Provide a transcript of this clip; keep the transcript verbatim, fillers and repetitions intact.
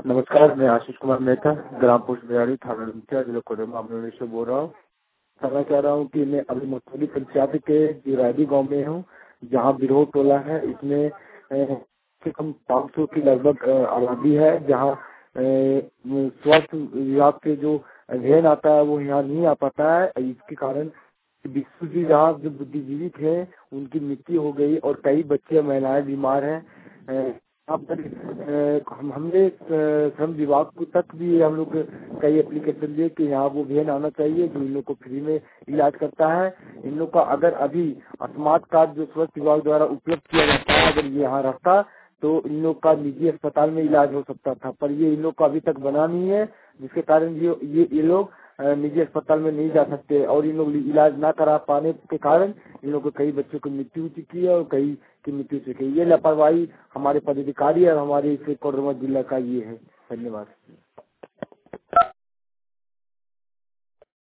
नमस्कार, मैं आशीष कुमार मेहता, ग्राम पोस्ट बिहारी, थाना लुमटिया, जिला कोडरमा अमरोहा से बोल रहा हूँ। कहना चाह रहा हूँ कि मैं अभी मुतौली पंचायत के जिरादी गांव में हूँ, जहाँ बिरहो टोला है। इसमें कम से कम पाँच सौ की लगभग आबादी है, जहाँ स्वास्थ्य विभाग के जो अध्ययन आता है वो यहाँ नहीं आ पाता है। इसके कारण विश्व जी जहाँ जो बुद्धिजीवी थे उनकी मृत्यु हो गई और कई बच्चे महिलाएं बीमार हैं। यहाँ पर हम हमने श्रम विभाग को तक भी हम लोग कई एप्लीकेशन दिए कि यहाँ वो वैन आना चाहिए जो इन लोग को फ्री में इलाज करता है। इन लोग का अगर अभी स्मार्ट कार्ड जो स्वास्थ्य विभाग द्वारा उपलब्ध किया जाता है, अगर ये यहाँ रहता तो इन लोग का निजी अस्पताल में इलाज हो सकता था, पर ये इन लोग का अभी तक बना नहीं है, जिसके कारण ये ये, ये लोग निजी अस्पताल में नहीं जा सकते और इन लोग इलाज ना करा पाने के कारण इन लोगों को कई बच्चों की मृत्यु हो चुकी है और कई की मृत्यु हो चुकी है। ये लापरवाही हमारे पदाधिकारी और हमारे इस कोडरमा जिला का ये है। धन्यवाद।